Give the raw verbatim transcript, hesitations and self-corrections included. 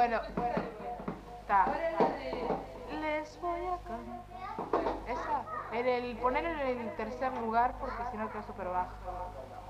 Bueno, está. Les voy a cantar. Esa. En el, poner en el tercer lugar porque si no quedó súper bajo.